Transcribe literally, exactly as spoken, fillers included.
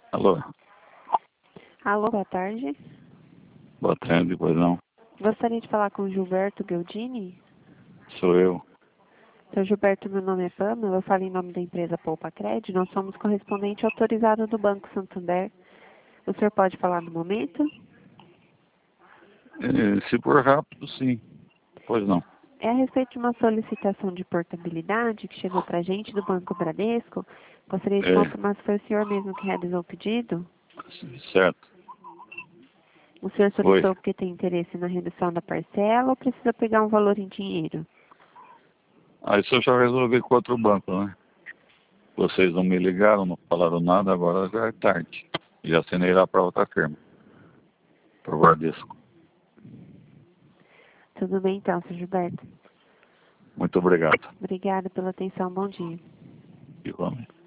Alô, Alô, boa tarde. boa tarde, pois não? Gostaria de falar com o Gilberto Guildini. Sou eu. Seu Gilberto, meu nome é Pamela, eu falo em nome da empresa Poupa Cred. Nós somos correspondente autorizado do Banco Santander. O senhor pode falar no momento? Eh, se for rápido, sim. Pois não. É a respeito de uma solicitação de portabilidade que chegou para a gente do Banco Bradesco. Gostaria de É, confirmar se foi o senhor mesmo que realizou o pedido. certo. O senhor Foi. solicitou porque tem interesse na redução da parcela ou precisa pegar um valor em dinheiro? Aí isso eu já resolvi com outro banco, né? Vocês não me ligaram, não falaram nada, agora já é tarde. Já assinei lá para outra firma. Para o Bradesco. Tudo bem então, seu Gilberto. Muito obrigado. Obrigada pela atenção, bom dia. Igualmente.